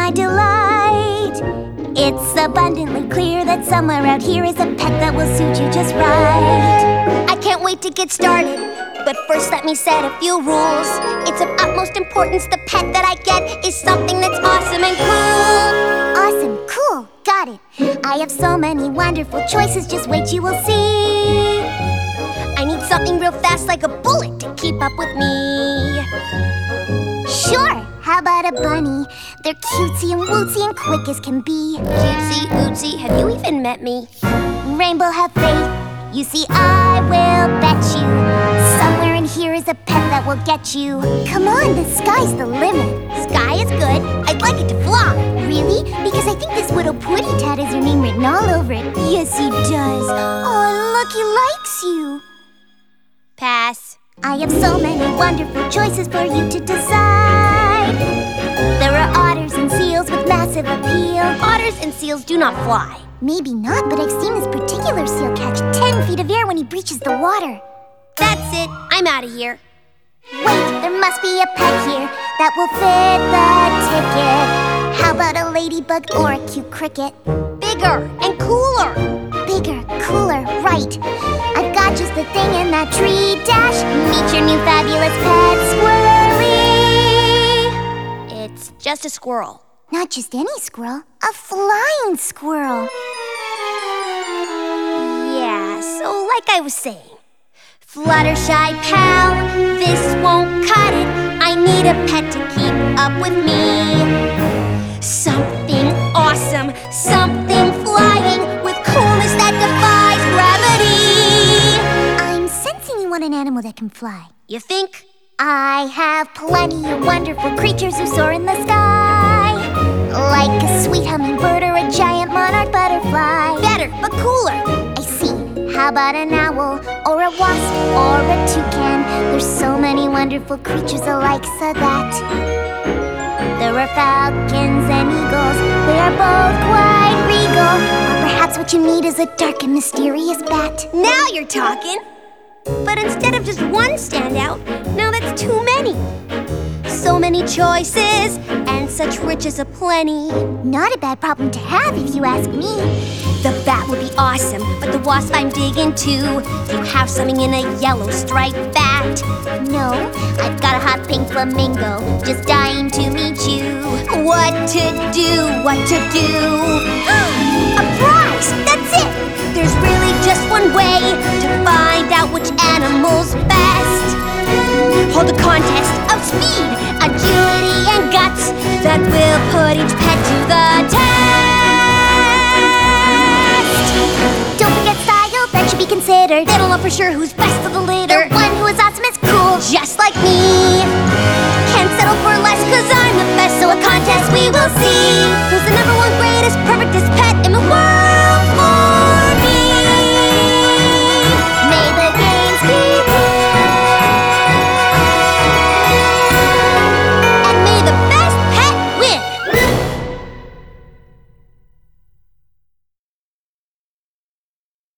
my delight. It's abundantly clear that somewhere out here is a pet that will suit you just right. I can't wait to get started, but first let me set a few rules. It's of utmost importance the pet that I get is something that's awesome and cool. Awesome, cool, got it. I have so many wonderful choices, just wait, you will see. I need something real fast like a bullet to keep up with me. Sure, how about a bunny? They're cutesy and wootsy and quick as can be. Cutesy, ootsy, have you even met me? Rainbow, have faith. You see, I will bet you somewhere in here is a pet that will get you. Come on, the sky's the limit. Sky is good. I'd like it to fly. Really? Because I think this Widow Pooty Tat has your name written all over it. Yes, he does. Oh, look, he likes you. Pass. I have so many wonderful choices for you to decide. There are otters and seals with massive appeal. Otters and seals do not fly. Maybe not, but I've seen this particular seal catch 10 feet of air when he breaches the water. That's it. I'm out of here. Wait, there must be a pet here that will fit the ticket. How about a ladybug or a cute cricket? Bigger and cooler. Bigger, cooler, right. I've got just the thing in that tree dash. Meet your new fabulous pet squirrely. It's just a squirrel. Not just any squirrel, a flying squirrel. Yeah, so like I was saying, Fluttershy pal, this won't cut it. I need a pet to keep up with me. Something awesome, something flying with coolness that defies gravity. I'm sensing you want an animal that can fly. You think? I have plenty of wonderful creatures who soar in the sky, like a sweet hummingbird or a giant monarch butterfly. Better, but cooler. I see. How about an owl or a wasp or a toucan? There's so many wonderful creatures alike, so that there are falcons and eagles. They are both quite regal. Or perhaps what you need is a dark and mysterious bat. Now you're talking. But instead of just one standout, now that's too many. So many choices and such riches aplenty. Not a bad problem to have if you ask me. The bat would be awesome, but the wasp I'm digging too. Do you have something in a yellow striped bat? No, I've got a hot pink flamingo, just dying to meet you. What to do, what to do? A prize, that's it! There's really just one way to find out which animal's best. Hold a contest of speed, agility, and guts that will put each pet to the test. Don't forget style, that should be considered. It'll know for sure who's best of the litter. The one who is awesome is cool, Just like me. Can't settle for less, 'cause I'm the best, so a contest we will see.